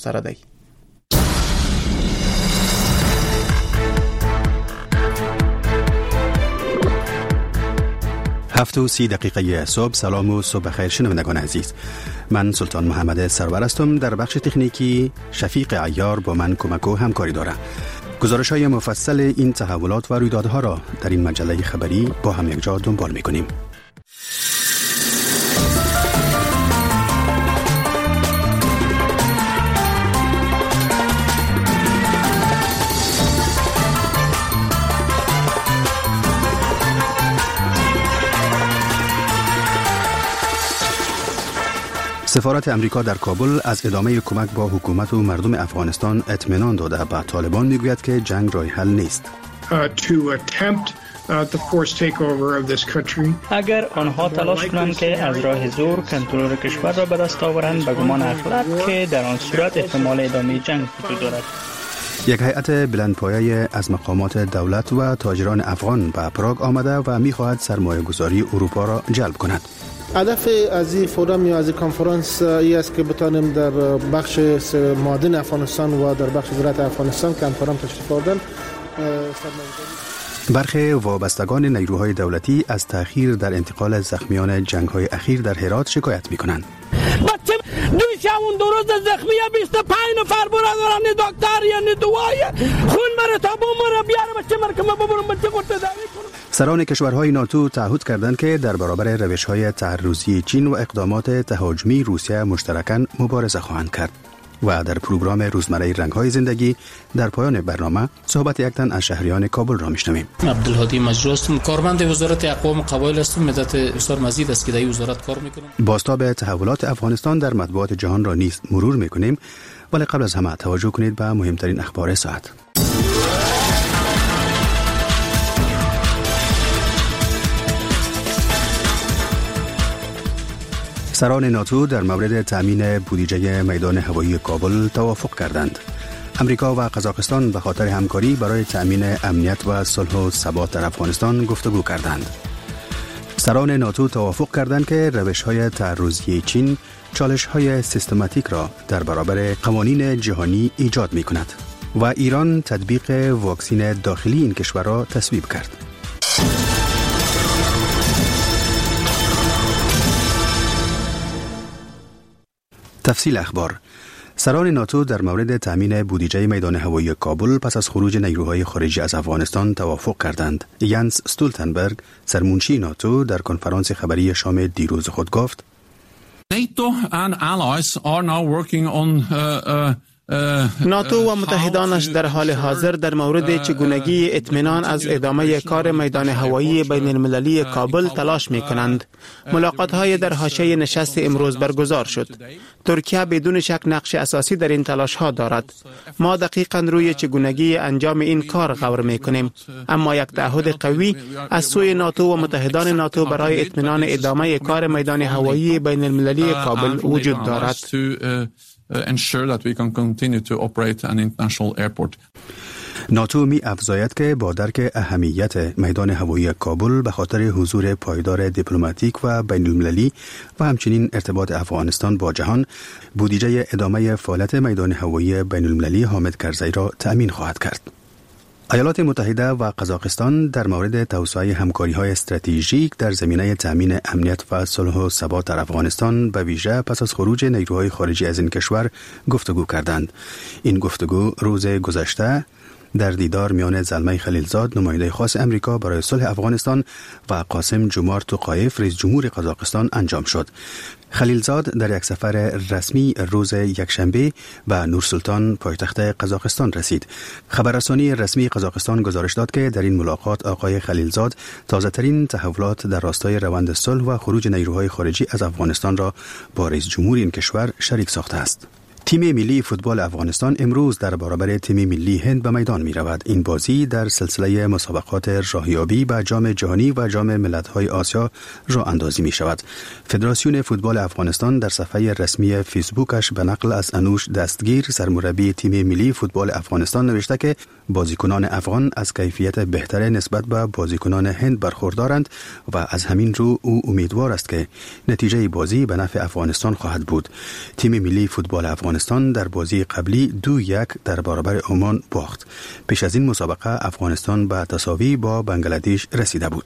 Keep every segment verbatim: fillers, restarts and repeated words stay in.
سره دی. هفت و سی دقیقه صبح. سلام و صبح خیر شنوندگان عزیز. من سلطان محمد سرور هستم. در بخش تکنیکی شفیق عیار با من کمک و همکاری دارم. گزارش های مفصل این تحولات و رویدادها را در این مجله خبری با هم یک جا دنبال می‌کنیم. سفارت امریکا در کابل از ادامه کمک با حکومت و مردم افغانستان اطمینان داده و طالبان میگوید که جنگ راه حل نیست. اگر آنها تلاش کنند که از راه زور کنترل کشور را به دست آورند، به گمان اغلب که در آن صورت احتمال ادامه جنگ وجود دارد. یک هیئت بلندپایه از مقامات دولت و تاجران افغان به پراگ آمده و میخواهد سرمایه گذاری اروپا را جلب کند. هدف از این فورم یا از این کنفرانس ای است که بتانیم در بخش معدن افغانستان و در بخش زراعت افغانستان که همکاران تشریف آوردن. برخی وابستگان نیروهای دولتی از تأخیر در انتقال زخمیان جنگ‌های اخیر در هرات شکایت می‌کنند. بچه دوی شاون دو روز زخمی بیست و پنج نفر برادران دکتر یعنی دوای خون مره تا بمره بیاره بچه مرکم ببرم بچه گرده داوی کنم. سران کشورهای ناتو تعهد کردند که در برابر روش‌های تعرضی چین و اقدامات تهاجمی روسیه مشترکاً مبارزه خواهند کرد. و در پروگرام روزمره رنگ‌های زندگی در پایان برنامه صحبت یک تن از شهریان کابل را میشنویم. عبدالهادی مجروح هستم، کارمند وزارت اقوام و قبایل هستم. مدت بسیار مزید است که در این وزارت کار میکنم. بازتاب تحولات افغانستان در مطبوعات جهان را نیز مرور میکنیم، ولی قبل از همه توجه کنید به مهمترین اخبار ساعت. سران ناتو در مورد تامین بودجه میدان هوایی کابل توافق کردند. امریکا و قزاقستان به خاطر همکاری برای تامین امنیت و صلح و ثبات در افغانستان گفتگو کردند. سران ناتو توافق کردند که روش‌های تعرضی چین چالش‌های سیستماتیک را در برابر قوانین جهانی ایجاد می‌کند و ایران تطبیق واکسن داخلی این کشور را تصویب کرد. تفصیل اخبار. سران ناتو در مورد تامین بودجه میدان هوایی کابل پس از خروج نیروهای خارجی از افغانستان توافق کردند. یانس استولتنبرگ، سرمنشی ناتو، در کنفرانس خبری شام دیروز خود گفت: NATO and allies are now working on uh, uh, ناتو و متحدانش در حال حاضر در مورد چگونگی اطمینان از ادامه کار میدان هوایی بین المللی کابل تلاش می کنند. ملاقات های در حاشیه نشست امروز برگزار شد. ترکیه بدون شک نقش اساسی در این تلاش ها دارد. ما دقیقاً روی چگونگی انجام این کار غور می کنیم، اما یک تعهد قوی از سوی ناتو و متحدان ناتو برای اطمینان ادامه کار میدان هوایی بین المللی کابل وجود دارد. ensure that we can continue to operate an international airport. ناتو می افزاید که با درک اهمیت میدان هوایی کابل به خاطر حضور پایدار دیپلماتیک و بین المللی و همچنین ارتباط افغانستان با جهان، بودجه ادامه فعالیت میدان هوایی بین المللی حامد کرزی را تأمین خواهد کرد. ایالات متحده و قزاقستان در مورد توسعه همکاری‌های استراتژیک در زمینه تأمین امنیت و صلح و ثبات در افغانستان به ویژه پس از خروج نیروهای خارجی از این کشور گفتگو کردند. این گفتگو روز گذشته در دیدار میان زلمه خلیلزاد، نماینده خاص امریکا برای صلح افغانستان، و قاسم جمعه توقایف، رئیس جمهور قزاقستان انجام شد. خلیلزاد در یک سفر رسمی روز یکشنبه به نورسلطان پایتخت قزاقستان رسید. خبررسانی رسمی قزاقستان گزارش داد که در این ملاقات آقای خلیلزاد تازه‌ترین تحولات در راستای روند صلح و خروج نیروهای خارجی از افغانستان را با رئیس جمهور این کشور شریک ساخته است. تیم ملی فوتبال افغانستان امروز در برابر تیم ملی هند به میدان می رود. این بازی در سلسله مسابقات راهیابی به جام جهانی و جام ملت‌های آسیا راه اندازی می شود. فدراسیون فوتبال افغانستان در صفحه رسمی فیسبوکش به نقل از انوش دستگیر، سرمربی تیم ملی فوتبال افغانستان، نوشته که بازیکنان افغان از کیفیت بهتر نسبت به بازیکنان هند برخوردارند و از همین رو او امیدوار است که نتیجه بازی به نفع افغانستان خواهد بود. تیم ملی فوتبال افغانستان افغانستان در بازی قبلی دو یک در برابر عمان باخت. پیش از این مسابقه افغانستان به تساوی با بنگلادش رسیده بود.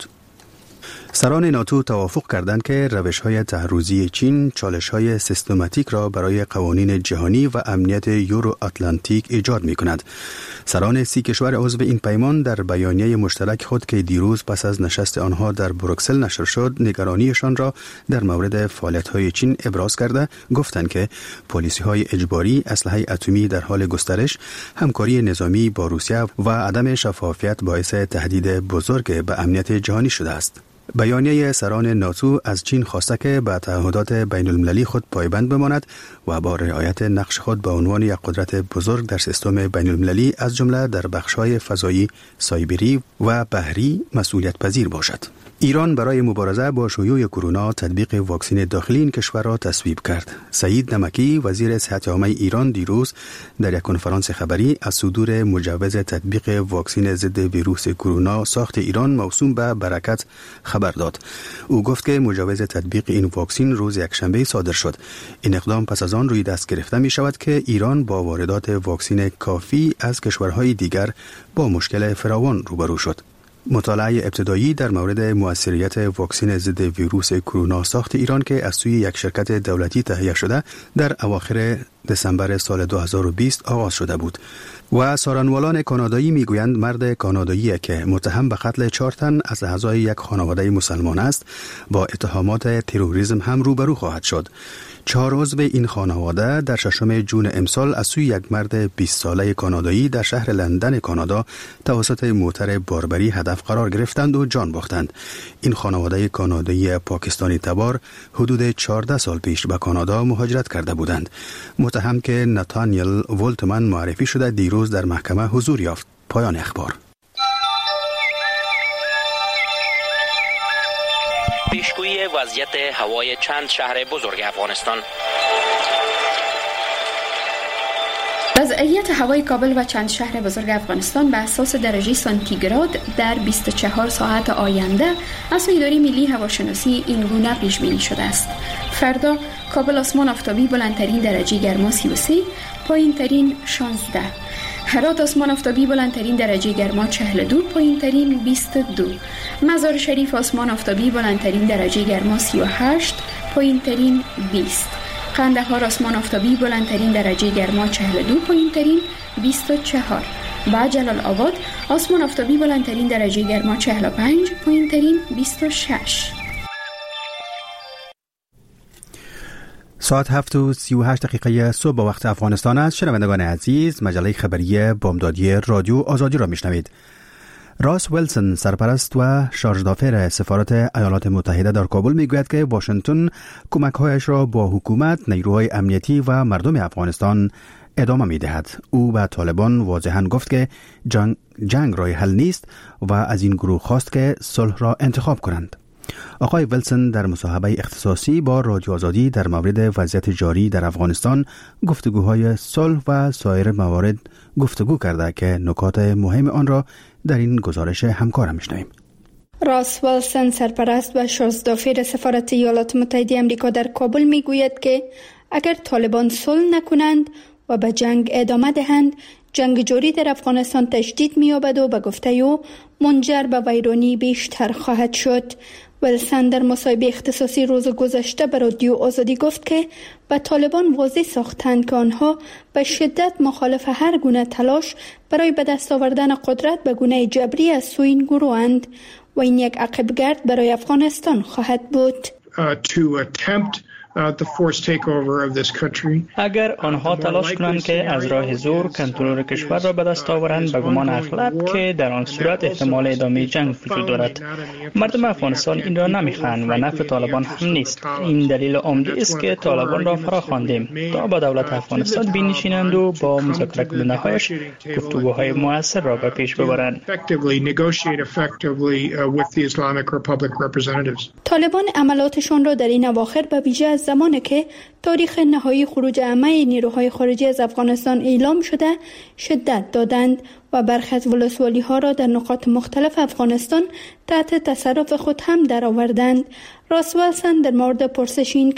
سران ناتو توافق کردند که روش‌های تحرزی چین چالش‌های سیستماتیک را برای قوانین جهانی و امنیت یورو اتلانتیک ایجاد می‌کند. سران سی کشور عضو این پیمان در بیانیه مشترک خود که دیروز پس از نشست آنها در بروکسل نشر شد، نگرانیشان را در مورد فعالیت‌های چین ابراز کرده گفتند که پالیسی‌های اجباری، اسلحه اتمی در حال گسترش، همکاری نظامی با روسیه و عدم شفافیت باعث تهدید بزرگ به امنیت جهانی شده است. بیانیه سران ناتو از چین خواسته که به تعهدات بین المللی خود پایبند بماند و با رعایت نقش خود به عنوان یک قدرت بزرگ در سیستم بین المللی از جمله در بخش‌های فضایی، سایبری و بحری مسئولیت پذیر باشد. ایران برای مبارزه با شیوع کرونا تطبیق واکسن داخلی این کشور را تصویب کرد. سعید نمکی وزیر صحت عامه ایران دیروز در یک کنفرانس خبری از صدور مجوز تطبیق واکسن ضد ویروس کرونا ساخت ایران موسوم به برکت خبر داد. او گفت که مجوز تطبیق این واکسن روز یکشنبه صادر شد. این اقدام پس از آن روی دست گرفته می شود که ایران با واردات واکسن کافی از کشورهای دیگر با مشکل فراوان روبرو شد. مطالعه ابتدایی در مورد مؤثریت واکسن ضد ویروس کرونا ساخت ایران که از سوی یک شرکت دولتی تهیه شده در اواخر دسامبر سال دو هزار و بیست آغاز شده بود و سارنوالان کانادایی میگویند مرد کانادایی که متهم به قتل چهار تن از اعضای یک خانواده مسلمان است با اتهامات تروریسم هم روبرو خواهد شد. چهار عضو این خانواده در ششم جون امسال از سوی یک مرد بیست ساله کانادایی در شهر لندن کانادا توسط موتر باربری هدف قرار گرفتند و جان باختند. این خانواده کانادایی پاکستانی تبار حدود چهارده سال پیش به کانادا مهاجرت کرده بودند. متهم که نتانیل ولتمن معرفی شده دیروز در محکمه حضور یافت. پایان اخبار. پیشگویی وضعیت هوای چند شهر بزرگ افغانستان. وضعیت هوای کابل و چند شهر بزرگ افغانستان به اساس درجه سانتیگراد در بیست و چهار ساعت آینده از اداره ملی هواشناسی این گونه پیش بینی شده است. فردا کابل آسمان آفتابی بلندترین درجه گرما سی و سه، پایینترین شانزده. هرات آسمان آفتابی بلندترین درجه گرما چهل و دو، پایینترین بیست و دو. مزار شریف آسمان آفتابی بلندترین درجه گرما سی و هشت، پایینترین بیست. قندهار آسمان آفتابی بلندترین درجه گرما چهل و دو، پایینترین بیست و چهار. و جلال آباد آسمان آفتابی بلندترین درجه گرما چهل و پنج، پایینترین بیست و شش. ساعت هفت و سی و هشت دقیقه صبح وقت افغانستان است. شنوندگان عزیز، مجله خبری بامدادی رادیو آزادی را میشنوید. راس ویلسون سرپرست و شارژدافر سفارت ایالات متحده در کابل میگوید که واشنگتن کمک‌هایش را با حکومت، نیروهای امنیتی و مردم افغانستان ادامه می‌دهد. او به طالبان واضحاً گفت که جنگ, جنگ راه حل نیست و از این گروه خواست که صلح را انتخاب کنند. آقای ویلسون در مصاحبه اختصاصی با رادیو آزادی در مورد وضعیت جاری در افغانستان، گفتگوهای صلح و سایر موارد گفتگو کرده که نکات مهم آن را در این گزارش همکارم میشنویم. راس ویلسون سرپرست و شارژدافر سفارت ایالات متحده آمریکا در کابل میگوید که اگر طالبان صلح نکنند و به جنگ ادامه دهند، جنگ جاری در افغانستان تشدید می‌یابد و به گفته او منجر به ویرانی بیشتر خواهد شد. ویلسون در مصاحبه اختصاصی روز گذشته به رادیو آزادی گفت که به طالبان واضح ساختند که آنها به شدت مخالف هر گونه تلاش برای به دست آوردن قدرت به گونه جبری از سوی این گروهند و این یک عقب‌گرد برای افغانستان خواهد بود. Uh, to attempt Uh, the forced takeover of this country. اگر آنها تلاش کنند که از راه زور کنترل کشور را به دست آورند، به گمان اغلب که در آن صورت احتمال ادامه جنگ وجود دارد. مردم افغانستان این را نمیخواهند و نفع طالبان هم نیست. این دلیل عمده است که طالبان را فرا خواندیم تا با دولت افغانستان بنشینند و با مذاکره کننده‌هایش گفتگوهای مؤثر را به پیش ببرند. طالبان عملاتشان را در این اواخر به ویژه از زمانی که تاریخ نهایی خروج عمه نیروهای خارجی از افغانستان اعلام شده شدت دادند و برخی از ولسوالی ها را در نقاط مختلف افغانستان تحت تصرف خود هم درآوردند. راس ویلسون در مورد پرسش این که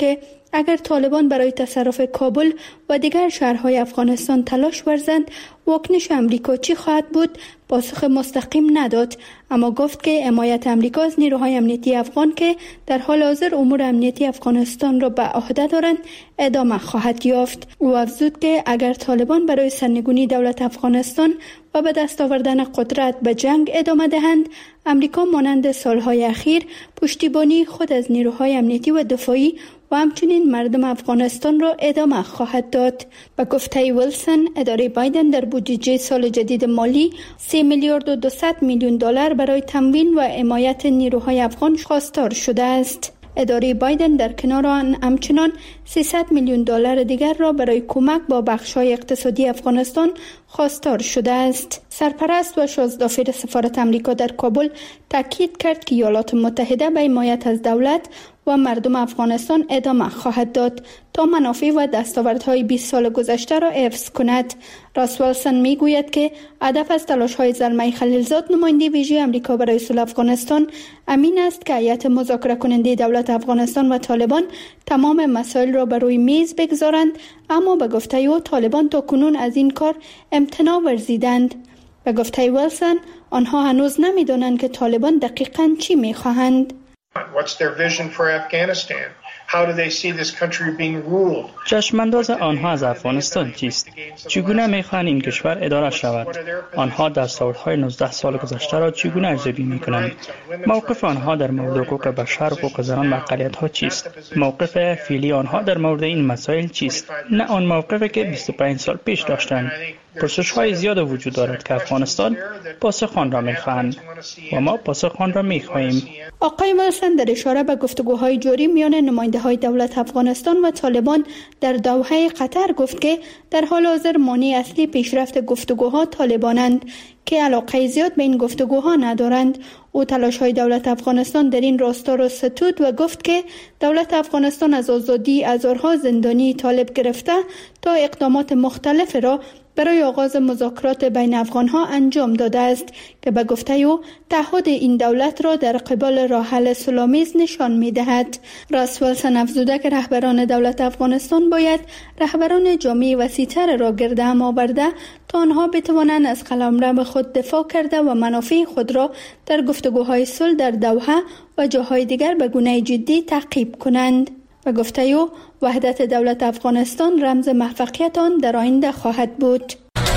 اگر طالبان برای تصرف کابل و دیگر شهرهای افغانستان تلاش ورزند، واکنش امریکا چی خواهد بود؟ پاسخ مستقیم نداد، اما گفت که حمایت امریکا از نیروهای امنیتی افغان که در حال حاضر امور امنیتی افغانستان را به عهده دارند ادامه خواهد یافت. او افزود که اگر طالبان برای سرنگونی دولت افغانستان و به دست آوردن قدرت به جنگ ادامه دهند، امریکا مانند سالهای اخیر پشتیبانی خود از نیروهای امنیتی و دفاعی و همچنین مردم افغانستان را ادامه خواهد داد. به گفته ویلسون، اداره بایدن در بودجه سال جدید مالی سه میلیارد و دویست میلیون دلار برای تموین و حمایت نیروهای افغان خواستار شده است. اداره بایدن در کنار آن همچنان سیصد میلیون دلار دیگر را برای کمک با بخش‌های اقتصادی افغانستان خواستار شده است. سرپرست و شازدافیر سفارت امریکا در کابل تاکید کرد که ایالات متحده به حمایت از دولت و مردم افغانستان ادامه خواهد داد تا منافع و دستاوردهای بیست سال گذشته را حفظ کند. راس ویلسون میگوید که هدف از تلاش‌های زلمه خلیلزاد، نماینده ویژه امریکا برای صلح افغانستان، امین است که هیئت مذاکره کننده دولت افغانستان و طالبان تمام مسائل را بر روی میز بگذارند، اما به گفته او طالبان تا کنون از این کار امتناع ورزیدند. به گفته ویلسون، آنها هنوز نمی‌دانند که طالبان دقیقاً چی می‌خواهند. What's their vision for Afghanistan? How do they see this country being ruled? چشمانداز آنها از افغانستان چیست؟ چگونه می‌خواهند این کشور اداره شود؟ آنها دستاوردهای نوزده سال گذشته را چگونه ارزیابی می‌کنند؟ موقف آنها در مورد حقوق بشر، حقوق زنان و اقلیت‌ها چیست؟ موقف فعلی آنها در مورد این مسائل چیست؟ نه آن موقفی که بیست و پنج سال پیش داشتند. پرسش‌های زیاد وجود دارد که افغانستان پاسخ آن را می‌خواهند و ما پاسخ آن را می‌خواهیم. آقای ویلسون در اشاره به گفتگوهای جاری میان نماینده‌های دولت افغانستان و طالبان در دوحه قطر گفت که در حال حاضر مانع اصلی پیشرفت گفتگوها طالبانند که علاقه زیاد به این گفتگوها ندارند. او تلاش‌های دولت افغانستان در این راستا را ستود و گفت که دولت افغانستان از آزادی هزارها زندانی طالب گرفته تا اقدامات مختلف را برای آغاز مذاکرات بین افغان‌ها انجام داده است که به گفته او تعهد این دولت را در قبال راه حل صلح‌آمیز نشان می‌دهد. راس ویلسون افزوده که رهبران دولت افغانستان باید رهبران جامعه وسیع‌تر را گرد هم آورده تا آنها بتوانند از قلمرو خود دفاع کرده و منافع خود را در گفتگوهای صلح در دوحه و جاهای دیگر به گونه جدی تعقیب کنند. و گفته او وحدت دولت افغانستان رمز موفقیت آن در آینده خواهد بود.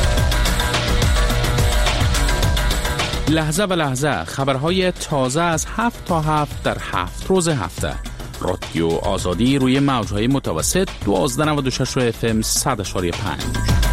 لحظه به لحظه خبرهای تازه از هفت تا هفت در هفت روز هفته. رادیو آزادی روی موجهای متوسط دوازده نود و شش اف ام صد و پنج.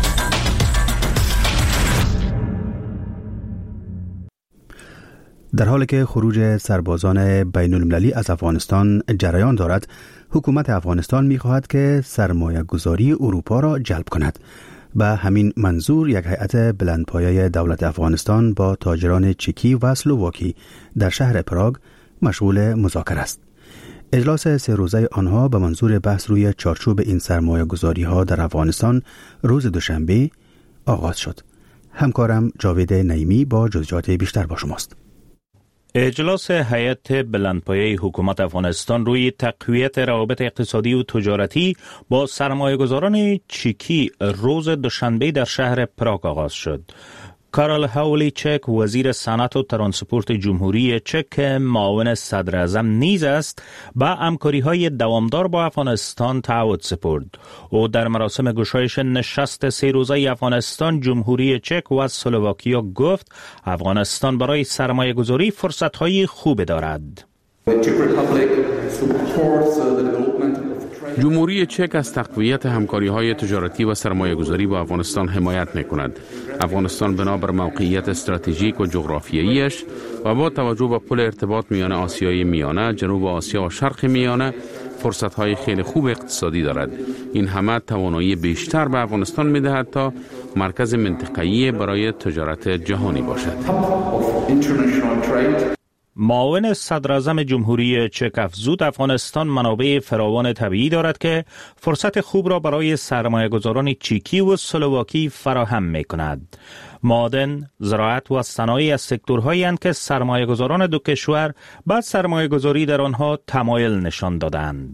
در حالی که خروج سربازان بین المللی از افغانستان جریان دارد، حکومت افغانستان می‌خواهد که سرمایه گذاری اروپا را جلب کند. به همین منظور یک هیئت بلندپایه دولت افغانستان با تاجران چکی و اسلوواکی در شهر پراگ مشغول مذاکره است. اجلاس سه روزه آنها به منظور بحث روی چارچوب این سرمایه گذاری ها در افغانستان روز دوشنبه آغاز شد. همکارم جاوید نعیمی با جزئیات بیشتر با شماست. اجلاس هیئت بلندپایه حکومت افغانستان روی تقویت روابط اقتصادی و تجارتی با سرمایه‌گذاران چکی روز دوشنبه در شهر پراگ آغاز شد. کارل هاولیچک وزیر صنعت و ترانسپورت جمهوری چک معاون صدر اعظم نیز است به همکاری‌های دوامدار با افغانستان تعهد سپرد. او در مراسم گشایش نشست سه روزه افغانستان، جمهوری چک و اسلوواکیا گفت افغانستان برای سرمایه‌گذاری فرصت‌های خوب دارد. جمهوری چک از تقویت همکاری‌های تجارتی و سرمایه‌گذاری با افغانستان حمایت می‌کند. افغانستان بنابر موقعیت استراتژیک و جغرافیاییش و با توجه به پل ارتباط میان آسیای میانه، جنوب آسیا و شرق میانه فرصت‌های خیلی خوب اقتصادی دارد. این همه توانایی بیشتر به افغانستان می‌دهد تا مرکز منطقه‌ای برای تجارت جهانی باشد. معاون صدر اعظم جمهوری چک افزود افغانستان منابع فراوان طبیعی دارد که فرصت خوب را برای سرمایه‌گذاران چکی و اسلوواکی فراهم می‌کند. معادن، زراعت و صنایع از سکتورهایی اند که سرمایه‌گذاران دو کشور بعد سرمایه‌گذاری در آنها تمایل نشان دادند.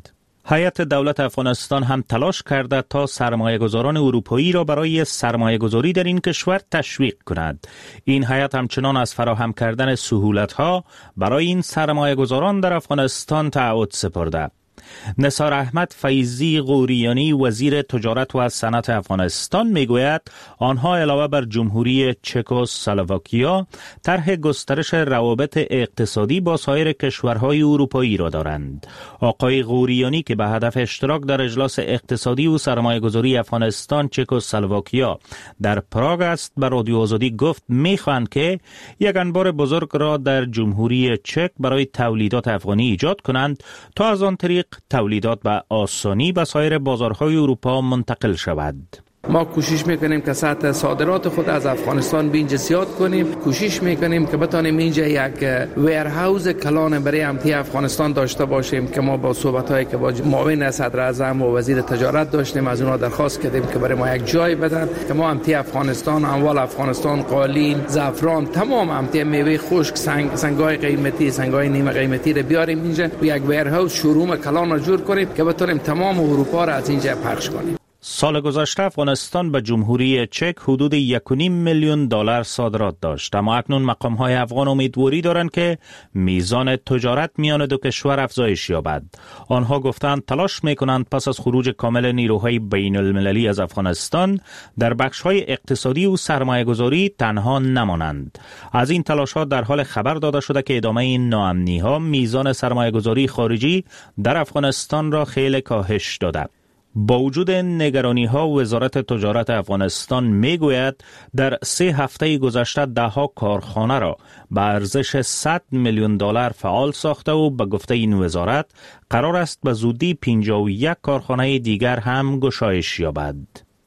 هیئت دولت افغانستان هم تلاش کرده تا سرمایه‌گذاران اروپایی را برای سرمایه‌گذاری در این کشور تشویق کند. این هیئت همچنان از فراهم کردن سهولت‌ها برای این سرمایه‌گذاران در افغانستان تعهد سپرده. نثار احمد فیضی غوریانی وزیر تجارت و صنعت افغانستان میگوید آنها علاوه بر جمهوری چکسلواکیا طرح گسترش روابط اقتصادی با سایر کشورهای اروپایی را دارند. آقای غوریانی که به هدف اشتراک در اجلاس اقتصادی و سرمایه‌گذاری افغانستان چکسلواکیا در پراگ است به رادیو آزادی گفت میخواهند که یک انبار بزرگ را در جمهوری چک برای تولیدات افغانی ایجاد کنند تا از آن طریق تولیدات به آسانی به سایر بازارهای اروپا منتقل شود. ما کوشش میکنیم که سطح صادرات خود از افغانستان به اینجا زیاد کنیم. کوشش میکنیم که بتانیم اینجا یک ویرهاوز کلان برای امتی افغانستان داشته باشیم که ما با صحبت‌هایی که با معاون صدر اعظم و وزیر تجارت داشتیم از اونها درخواست کردیم که برای ما یک جای بدن که ما امتی افغانستان، اموال افغانستان، قالین، زعفران، تمام امتی میوه خشک، سنگ، سنگای قیمتی، سنگای نیمه قیمتی رو بیاریم اینجا و یک ویرهاوز شوروم کلان رو جور کنیم که بتونیم تمام اروپا را از اینجا پخش کنیم. سال گذشته افغانستان به جمهوری چک حدود یک و نیم میلیون دلار صادرات داشت، اما اکنون مقام‌های افغان امیدواری دارند که میزان تجارت میان دو کشور افزایش یابد. آنها گفتند تلاش میکنند پس از خروج کامل نیروهای بین المللی از افغانستان در بخش‌های اقتصادی و سرمایه‌گذاری تنها نمانند. از این تلاش‌ها در حال خبر داده شده که ادامه این ناامنی‌ها میزان سرمایه‌گذاری خارجی در افغانستان را خیلی کاهش داده. با وجود نگرانی ها وزارت تجارت افغانستان می گوید در سه هفته گذشته ده ها کارخانه را به ارزش صد میلیون دلار فعال ساخته و به گفته این وزارت قرار است به زودی پنجاه و یک کارخانه دیگر هم گشایش یابد.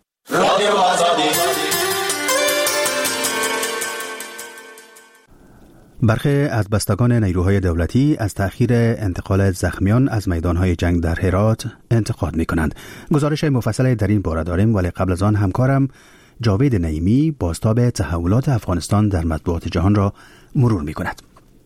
برخی از بستگان نیروهای دولتی از تأخیر انتقال زخمیان از میدانهای جنگ در هرات انتقاد می کنند. گزارش مفصل در این باره داریم، ولی قبل از آن همکارم جاوید نعیمی بازتاب تحولات افغانستان در مطبوعات جهان را مرور می کند.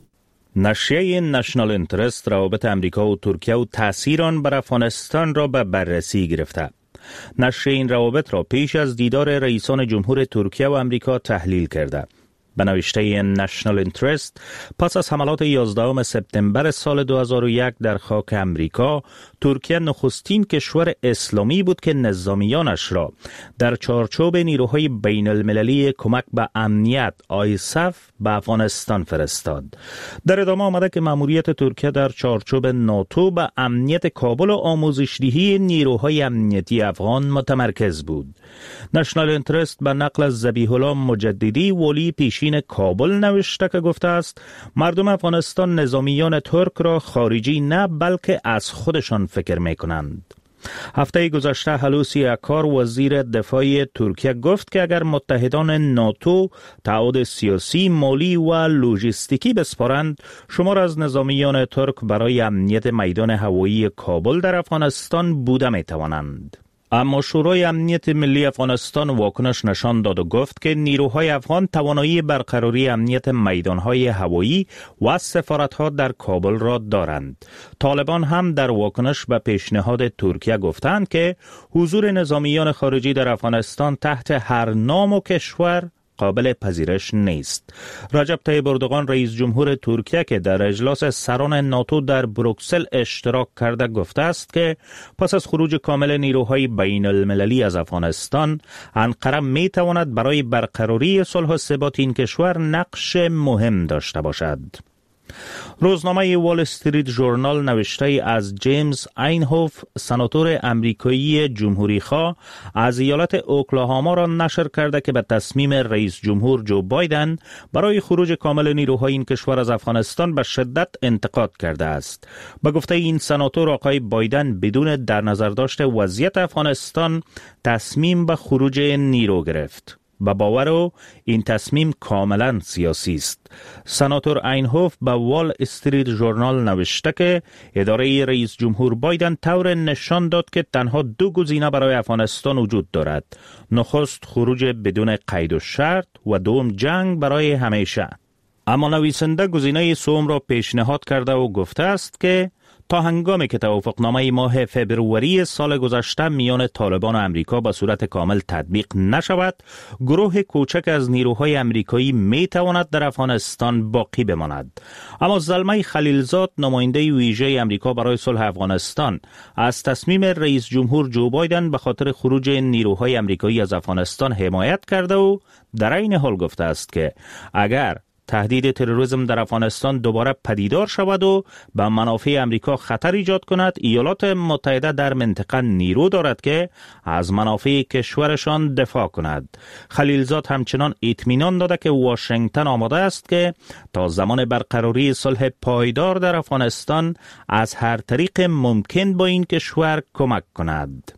نشریه نشنال اینترست روابط امریکا و ترکیه و تأثیر آن بر افغانستان را به بررسی گرفته. نشریه این روابط را پیش از دیدار رئیسان جمهور ترکیه و امریکا تحلیل کرده. به نوشته نشنال اینترست پس از حملات یازدهم سپتامبر سال دو هزار و یک در خاک امریکا، ترکیه نخستین کشور اسلامی بود که نظامیانش را در چارچوب نیروهای بین المللی کمک به امنیت آیسف به افغانستان فرستاد. در ادامه آمده که مأموریت ترکیه در چارچوب ناتو به امنیت کابل و آموزش‌دهی نیروهای امنیتی افغان متمرکز بود. نشنال اینترست به نقل از ذبیح الله مجددی ولی پیشین کابل نوشته که گفته است مردم افغانستان نظامیان ترک را خارجی نه بلکه از خودشان فکر می کنند. هفته گذشته هلوسی اکار وزیر دفاع ترکیه گفت که اگر متحدان ناتو تعهد سیاسی، مالی و لوجستیکی بسپارند، شمار از نظامیان ترک برای امنیت میدان هوایی کابل در افغانستان بوده می توانند. اما شورای امنیت ملی افغانستان واکنش نشان داد و گفت که نیروهای افغان توانایی برقراری امنیت میدانهای هوایی و سفارتها در کابل را دارند. طالبان هم در واکنش به پیشنهاد ترکیه گفتند که حضور نظامیان خارجی در افغانستان تحت هر نام و کشور قابل پذیرش نیست. رجب طیب اردوغان رئیس جمهور ترکیه که در اجلاس سران ناتو در بروکسل اشتراک کرده گفته است که پس از خروج کامل نیروهای بین المللی از افغانستان، انقره می تواند برای برقراری صلح و ثبات این کشور نقش مهم داشته باشد. روزنامه وال استریت ژورنال نوشته از جیمز اینهوف، سناتور امریکایی جمهوری خواه، از ایالت اوکلاهاما را نشر کرده که به تصمیم رئیس جمهور جو بایدن برای خروج کامل نیروهای این کشور از افغانستان به شدت انتقاد کرده است. به گفته این سناتور، آقای بایدن بدون در نظر داشت وضعیت افغانستان تصمیم به خروج نیرو گرفت. با باور او این تصمیم کاملا سیاسی است. سناتور اینهوف به وال استریت ژورنال نوشته که اداره رئیس جمهور بایدن طور نشان داد که تنها دو گزینه برای افغانستان وجود دارد: نخست خروج بدون قید و شرط و دوم جنگ برای همیشه. اما نویسنده گزینه سوم را پیشنهاد کرده و گفته است که تا هنگامی که توافقنامه ماه فبروری سال گذشته میان طالبان و امریکا به صورت کامل تطبیق نشود، گروه کوچک از نیروهای امریکایی می تواند در افغانستان باقی بماند. اما زلمه خلیلزاد، نماینده ویژه امریکا برای صلح افغانستان، از تصمیم رئیس جمهور جو بایدن به خاطر خروج نیروهای امریکایی از افغانستان حمایت کرده و در این حال گفته است که اگر تهدید تروریسم در افغانستان دوباره پدیدار شود و به منافع امریکا خطر ایجاد کند، ایالات متحده در منطقه نیرو دارد که از منافع کشورشان دفاع کند. خلیلزاد همچنان اطمینان داده که واشنگتن آماده است که تا زمان برقراری صلح پایدار در افغانستان از هر طریق ممکن با این کشور کمک کند.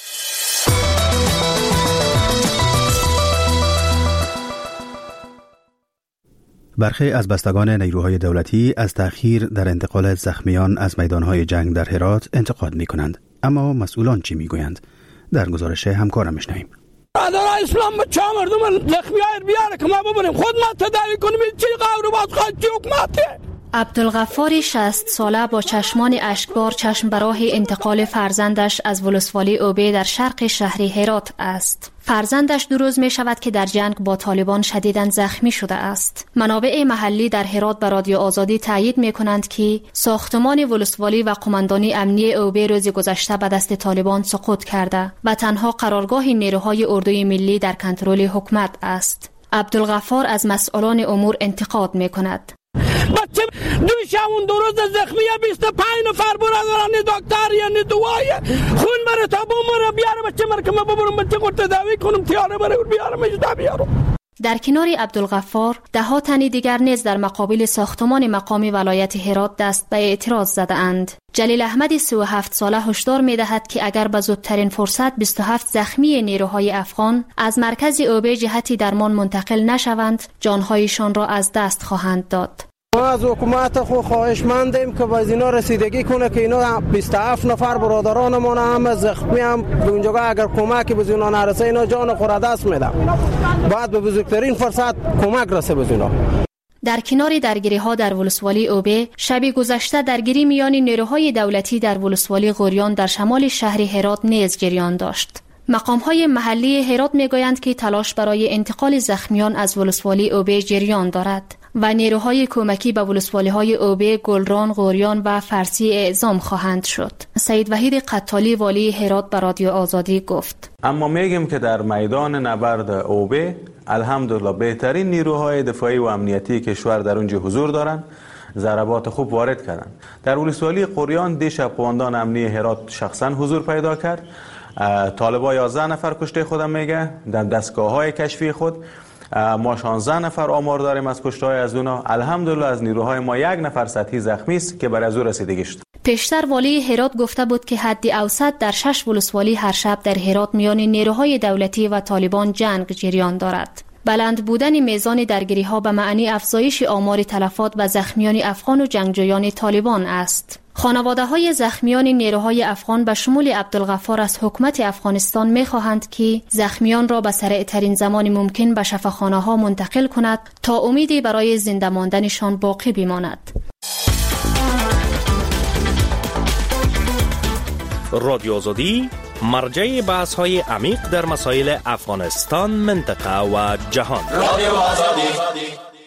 برخی از بستگان نیروهای دولتی از تأخیر در انتقال زخمیان از میدانهای جنگ در هرات انتقاد می کنند. اما مسئولان چی می گویند؟ در گزارش همکارم میشنویم. برادر اسلام به چه مردم زخمی های بیاره که ما ببریم خود ما تداوی کنیم. چی قبر باز خواهد چی حکمته؟ عبدالغفار شصت ساله با چشمان اشکبار چشم به راه انتقال فرزندش از ولسوالی اوبه در شرق شهر هرات است. فرزندش دو روز می شود که در جنگ با طالبان شدیداً زخمی شده است. منابع محلی در هرات به رادیو آزادی تایید می کنند که ساختمان ولسوالی و قماندانی امنی اوبه روز گذشته به دست طالبان سقوط کرده و تنها قرارگاه نیروهای اردوی ملی در کنترل حکومت است. عبدالغفار از مسئولان امور انتقاد می کند. بچه دوش اون دو روز زخمی بیست و پنج نفر برادران دکتر یعنی دوای خون بره تا بومره بیاره بچه مرکمه ببرم بچه خود تداوی کنم تیاره بره بیارم اجدا بیارم. در کنار عبدالغفار ده ها تن دیگر نیز در مقابل ساختمان مقامی ولایت هرات دست به اعتراض زده اند. جلیل احمد سی و هفت ساله هشدار می دهد که اگر به زودترین فرصت بیست و هفت زخمی نیروهای افغان از مرکز اوبه جهتی درمان منتقل نشوند، جانهایشان را از دست خواهند داد. ما از حکومت خو خواهشمندیم که باز اینا رسیدگی کنه که اینا بیست و هفت نفر برادرانمون هم زخمی هم به اونجا اگر کمکی به اینا نرسه اینا جان خود دست میدن. باید به بزرگترین فرصت کمک رسه به اینا. در کنار درگیری ها در ولسوالی اوبه، شب گذشته درگیری میان نیروهای دولتی در ولسوالی غوریان در شمال شهر هرات نیز جریان داشت. مقام‌های محلی هرات میگویند که تلاش برای انتقال زخمیان از ولسوالی اوبه جریان دارد و نیروهای کمکی به ولسوالی‌های اوبه، گلران، غوریان و فرسی اعزام خواهند شد. سید وحید قتالی والی هرات به رادیو آزادی گفت: اما میگیم که در میدان نبرد اوبه الحمدلله بهترین نیروهای دفاعی و امنیتی کشور در اونجا حضور دارند، ضربات خوب وارد کردند. در ولسوالی غوریان دیشب قماندان امنی هرات شخصا حضور پیدا کرد. طالبا یازده نفر کشته خودم میگه در دستگاه‌های کشفی خود. ما شانزده نفر آمار داریم از کشته‌های از اونا. الحمدلله از نیروهای ما یک نفر سطحی زخمی است که بر از او رسیدگی شد. پیشتر والی هرات گفته بود که حد اوسط در شش ولسوالی هر شب در هرات میان نیروهای دولتی و طالبان جنگ جریان دارد. بلند بودن میزان درگیری‌ها به معنی افزایش آمار تلفات و زخمیان افغان و جنگجویان طالبان است. خانواده‌های زخمیان نیروهای افغان به شمول عبدالغفار از حکومت افغانستان می‌خواهند که زخمیان را به سریع‌ترین زمان ممکن به شفاخانه‌ها منتقل کند تا امیدی برای زنده ماندنشان باقی بماند. رادیو آزادی مرجع بحث‌های عمیق در مسائل افغانستان، منطقه و جهان. رادیو آزادی.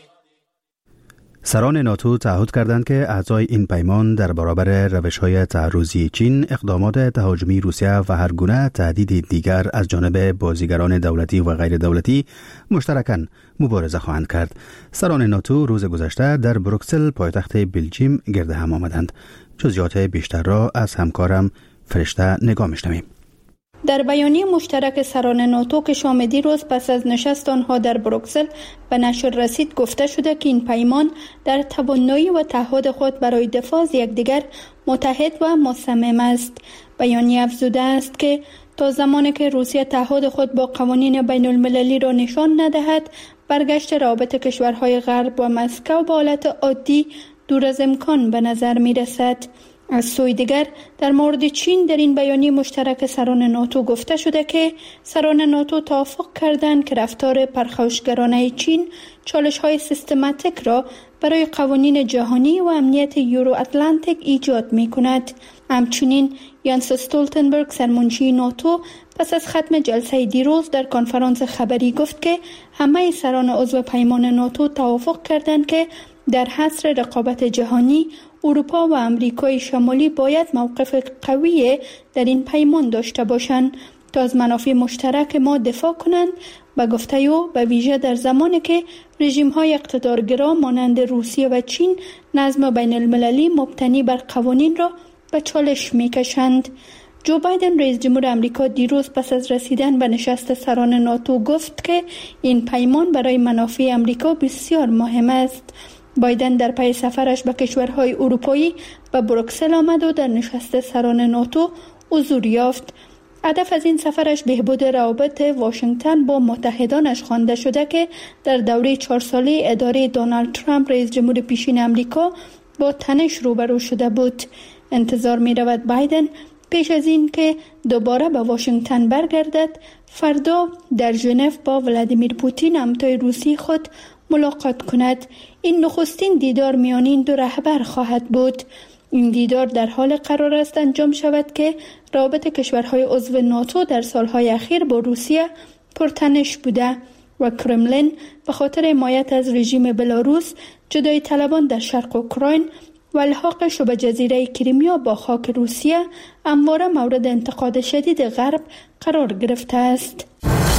سران ناتو تعهد کردند که اعضای این پیمان در برابر روش‌های تعرضی چین، اقدامات تهاجمی روسیه و هر گونه تهدید دیگر از جانب بازیگران دولتی و غیر دولتی مشترکاً مبارزه خواهند کرد. سران ناتو روز گذشته در بروکسل پایتخت بلژیم گرد هم آمدند. جزئیات بیشتر را از همکارم فرشته نگاه می‌شنویم. در بیانیه مشترک سران ناتو که شامدی روز پس از نشست آنها در بروکسل به نشر رسید گفته شده که این پیمان در توانایی و تعهد خود برای دفاع از یکدیگر متحد و مصمم است. بیانیه افزوده است که تا زمانی که روسیه تعهد خود با قوانین بین المللی را نشان ندهد، برگشت روابط کشورهای غرب و مسکو به حالت عادی دور از امکان به نظر می رسد. از سوی دیگر در مورد چین در این بیانیه مشترک سران ناتو گفته شده که سران ناتو توافق کردند که رفتار پرخاشگرانه چین چالش‌های سیستماتیک را برای قوانین جهانی و امنیت یورو اتلانتیک ایجاد می‌کند. همچنین یانس استولتنبرگ سرمنشی ناتو پس از ختم جلسه دیروز در کنفرانس خبری گفت که همه سران عضو پیمان ناتو توافق کردند که در حصر رقابت جهانی اروپا و امریکای شمالی باید موقف قوی در این پیمان داشته باشند تا از منافع مشترک ما دفاع کنند و گفته او به ویژه در زمانی که رژیم‌های اقتدارگرا مانند روسیه و چین نظم بین المللی مبتنی بر قوانین را به چالش می‌کشند. جو بایدن رئیس جمهور آمریکا دیروز پس از رسیدن به نشست سران ناتو گفت که این پیمان برای منافع آمریکا بسیار مهم است. بایدن در پی سفرش به کشورهای اروپایی به بروکسل آمد و در نشست سران ناتو حضور یافت. هدف از این سفرش بهبود روابط واشنگتن با متحدانش خوانده شده که در دوره چهار ساله اداره دونالد ترامپ رئیس جمهور پیشین آمریکا با تنش روبرو شده بود. انتظار می رود بایدن پیش از این که دوباره به واشنگتن برگردد فردا در ژنو با ولادیمیر پوتین همتای روسی خود ملاقات کند. این نخستین دیدار میان این دو رهبر خواهد بود. این دیدار در حال قرار است انجام شود که روابط کشورهای عضو ناتو در سالهای اخیر با روسیه پرتنش بوده و کرملین به خاطر حمایت از رژیم بلاروس جدایی طلبان در شرق اوکراین و الحاقش به جزیره کریمیا با خاک روسیه همواره مورد انتقاد شدید غرب قرار گرفته است.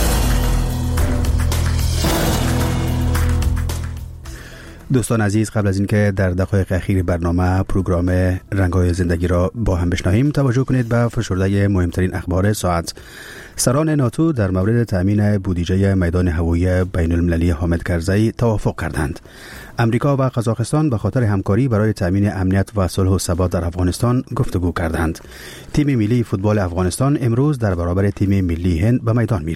دوستان عزیز، قبل از اینکه در دقایق اخیر برنامه پروگرام رنگ‌های زندگی را با هم بشنویم، توجه کنید به فشرده مهمترین اخبار ساعت. سران ناتو در مورد تامین بودجه میدان هوایی بین المللی حامد کرزی توافق کردند. امریکا و قزاقستان به خاطر همکاری برای تامین امنیت و صلح و ثبات در افغانستان گفتگو کردند. تیم ملی فوتبال افغانستان امروز در برابر تیم ملی هند به میدان می